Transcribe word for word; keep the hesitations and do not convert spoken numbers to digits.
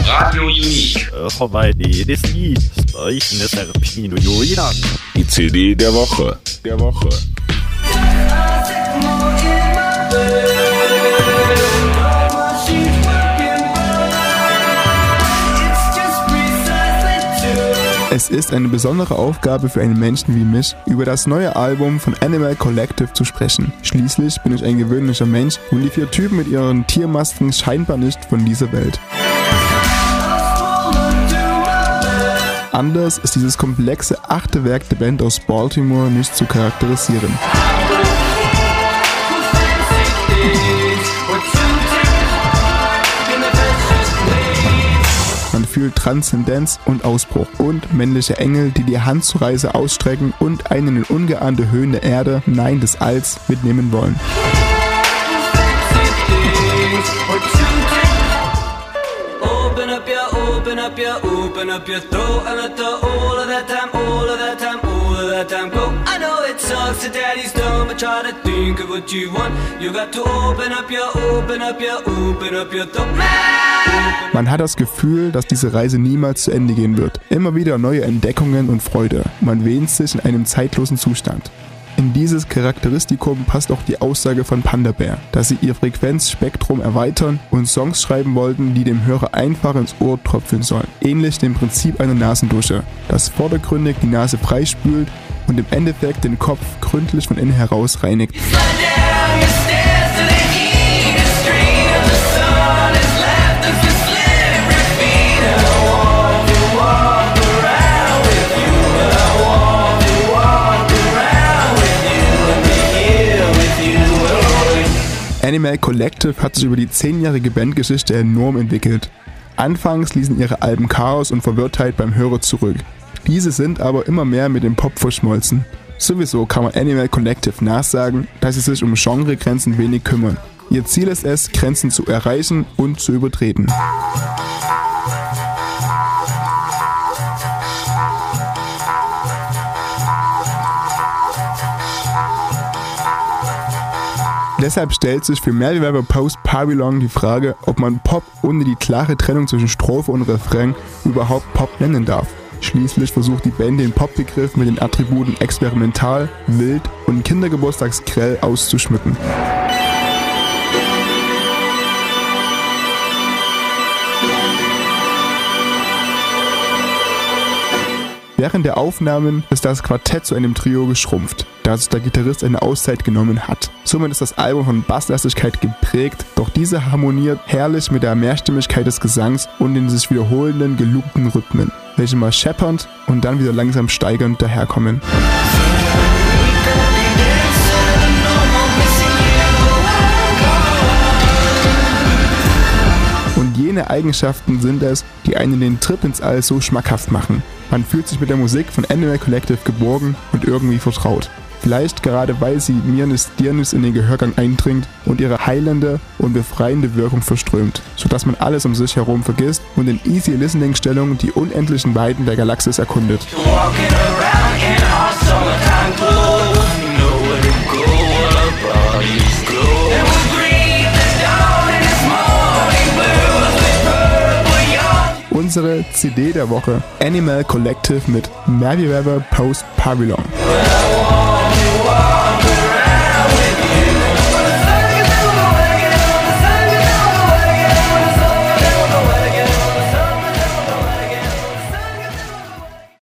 Radio Unique. Die C D der Woche. Der Woche. Es ist eine besondere Aufgabe für einen Menschen wie mich, über das neue Album von Animal Collective zu sprechen. Schließlich bin ich ein gewöhnlicher Mensch und die vier Typen mit ihren Tiermasken scheinbar nicht von dieser Welt. Anders ist dieses komplexe achte Werk der Band aus Baltimore nicht zu charakterisieren. Man fühlt Transzendenz und Ausbruch und männliche Engel, die die Hand zur Reise ausstrecken und einen in ungeahnte Höhen der Erde, nein des Alls, mitnehmen wollen. Man hat das Gefühl, dass diese Reise niemals zu Ende gehen wird. Immer wieder neue Entdeckungen und Freude. Man wähnt sich in einem zeitlosen Zustand. In dieses Charakteristikum passt auch die Aussage von Panda Bear, dass sie ihr Frequenzspektrum erweitern und Songs schreiben wollten, die dem Hörer einfach ins Ohr tropfen sollen. Ähnlich dem Prinzip einer Nasendusche, das vordergründig die Nase freispült und im Endeffekt den Kopf gründlich von innen heraus reinigt. Animal Collective hat sich über die zehnjährige Bandgeschichte enorm entwickelt. Anfangs ließen ihre Alben Chaos und Verwirrtheit beim Hörer zurück. Diese sind aber immer mehr mit dem Pop verschmolzen. Sowieso kann man Animal Collective nachsagen, dass sie sich um Genregrenzen wenig kümmern. Ihr Ziel ist es, Grenzen zu erreichen und zu übertreten. Deshalb stellt sich für Merriweather Post Pavilion die Frage, ob man Pop ohne die klare Trennung zwischen Strophe und Refrain überhaupt Pop nennen darf. Schließlich versucht die Band den Popbegriff mit den Attributen experimental, wild und Kindergeburtstagsgrell auszuschmücken. Während der Aufnahmen ist das Quartett zu einem Trio geschrumpft, da sich der Gitarrist eine Auszeit genommen hat. Somit ist das Album von Basslastigkeit geprägt, doch diese harmoniert herrlich mit der Mehrstimmigkeit des Gesangs und den sich wiederholenden, geloopten Rhythmen, welche mal scheppernd und dann wieder langsam steigernd daherkommen. Und jene Eigenschaften sind es, die einen den Trip ins All so schmackhaft machen. Man fühlt sich mit der Musik von Animal Collective geborgen und irgendwie vertraut. Vielleicht gerade weil sie Mirnis Dirnis in den Gehörgang eindringt und ihre heilende und befreiende Wirkung verströmt, sodass man alles um sich herum vergisst und in Easy Listening Stellung die unendlichen Weiten der Galaxis erkundet. Unsere C D der Woche: Animal Collective mit Merriweather Post Pavilion.